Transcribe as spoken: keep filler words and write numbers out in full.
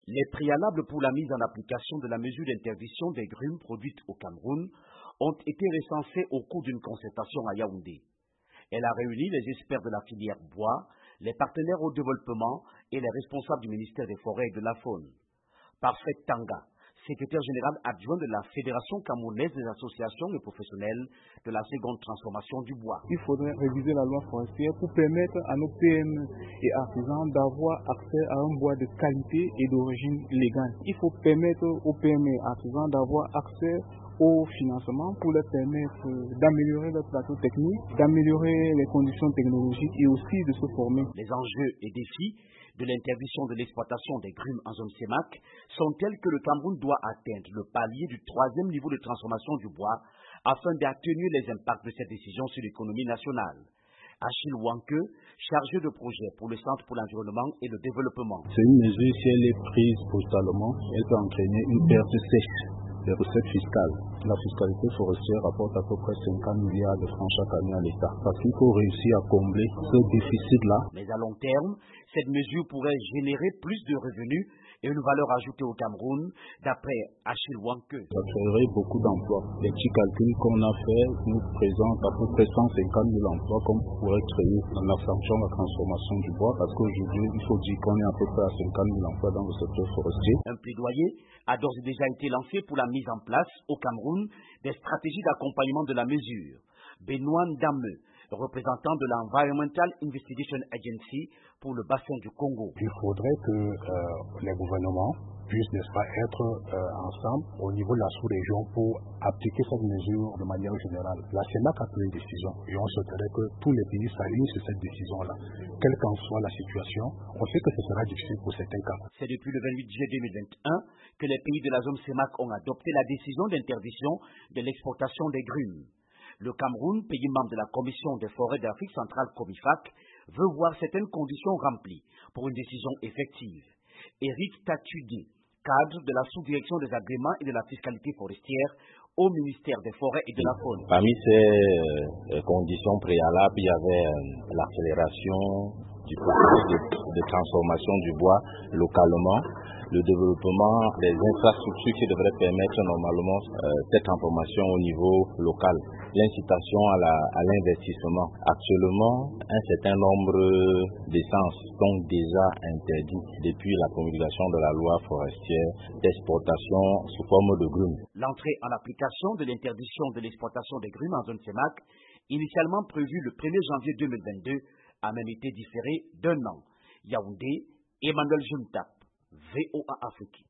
Les préalables pour la mise en application de la mesure d'interdiction des grumes produites au Cameroun ont été recensés au cours d'une concertation à Yaoundé. Elle a réuni les experts de la filière bois, les partenaires au développement et les responsables du ministère des Forêts et de la Faune. Parfait Tanga, secrétaire général adjoint de la Fédération camerounaise des associations et professionnels de la seconde transformation du bois. Il faudrait réviser la loi forestière pour permettre à nos P M E et artisans d'avoir accès à un bois de qualité et d'origine légale. Il faut permettre aux P M E et artisans d'avoir accès au financement pour leur permettre d'améliorer leur plateau technique, d'améliorer les conditions technologiques et aussi de se former. Les enjeux et défis de l'interdiction de l'exploitation des grumes en zone C E M A C sont tels que le Cameroun doit atteindre le palier du troisième niveau de transformation du bois afin d'atténuer les impacts de cette décision sur l'économie nationale. Achille Wanke, chargé de projet pour le Centre pour l'environnement et le développement. C'est une mesure, si elle est prise brutalement, elle peut entraîner une perte sèche des recettes fiscales. La fiscalité forestière rapporte à peu près cinquante milliards de francs chaque année à l'État. Parce qu'il faut réussir à combler ce déficit-là. Mais à long terme, cette mesure pourrait générer plus de revenus et une valeur ajoutée au Cameroun, d'après Achille Wanke. Ça créerait beaucoup d'emplois. Les petits calculs qu'on a faits nous présentent à peu près cent cinquante mille emplois qu'on pourrait créer dans la sanction de la transformation du bois. Parce qu'aujourd'hui, il faut dire qu'on est à peu près à cinquante mille emplois dans le secteur forestier. Un plaidoyer a d'ores et déjà été lancé pour la mise en place au Cameroun des stratégies d'accompagnement de la mesure. Benoît Ndame, représentant de l'Environmental Investigation Agency pour le bassin du Congo. Il faudrait que euh, les gouvernements puissent, n'est-ce pas, être euh, ensemble au niveau de la sous-région pour appliquer cette mesure de manière générale. La C E M A C a pris une décision et on souhaiterait que tous les pays s'alignent sur cette décision-là. Quelle qu'en soit la situation, on sait que ce sera difficile pour certains cas. C'est depuis le vingt-huit juillet deux mille vingt et un que les pays de la zone C E M A C ont adopté la décision d'interdiction de l'exportation des grumes. Le Cameroun, pays membre de la Commission des forêts d'Afrique centrale COMIFAC, veut voir certaines conditions remplies pour une décision effective. Éric Tatudé, cadre de la sous-direction des agréments et de la fiscalité forestière au ministère des Forêts et de la Faune. Parmi ces euh, conditions préalables, il y avait euh, l'accélération du processus de, de transformation du bois localement, le développement des infrastructures qui devraient permettre normalement euh, cette transformation au niveau local, l'incitation à, la, à l'investissement. Actuellement, un certain nombre d'essences sont déjà interdites depuis la promulgation de la loi forestière d'exportation sous forme de grumes. L'entrée en application de l'interdiction de l'exploitation des grumes en zone C E M A C, initialement prévue le premier janvier deux mille vingt-deux, a même été différée d'un an. Yaoundé, Emmanuel Juntap, V O A Afrique.